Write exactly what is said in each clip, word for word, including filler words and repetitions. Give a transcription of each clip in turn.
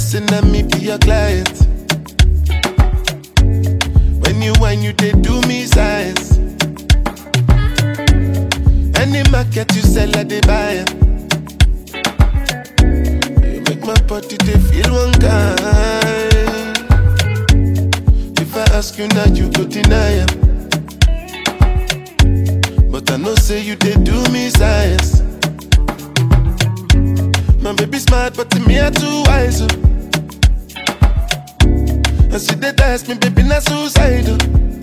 asking that me be your client. When you whine, you they do me size. Any market you sell, I they buy it. You make my body they feel one kind. If I ask you now, you go deny it. But I know say you they do me science. My baby smart, but to me I too wise. And she they test me, baby, not suicidal.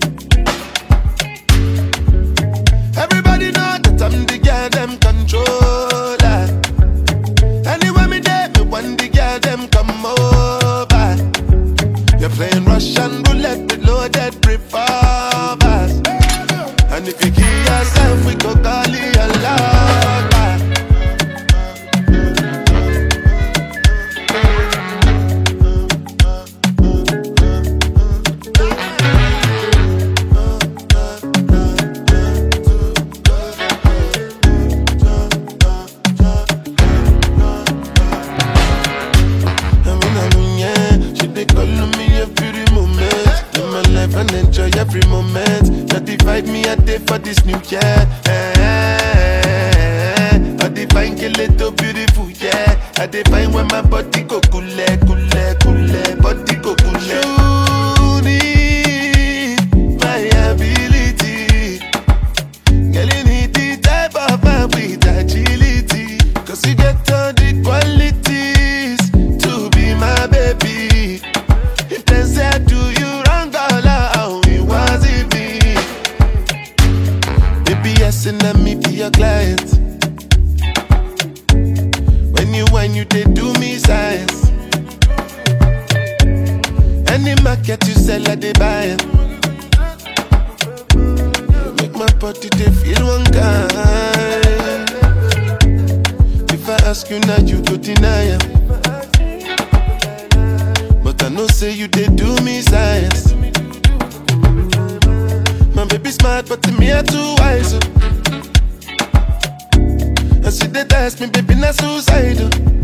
Everybody know that I'm the girl them controller. Anywhere me there, me want the girl them come over. You're playing Russian roulette with loaded revolvers. And if you kill yourself, we go call it a lover. And enjoy every moment. Now divide me a day for this new year. I define kill it so beautiful, yeah. I define when my body go cool, cool, cool, body go cool. You need my ability. Girl, you need the type of man with agility. Cause you get all the qualities to be my baby. If they say I do you and let me be your client. When you whine, you they do me size. Any market you sell, I they buy it. You make my body they feel one kind. If I ask you now, you go deny it. But I know say you they do me science. My baby smart, but to me I too wise. And she they test me, baby, not suicidal.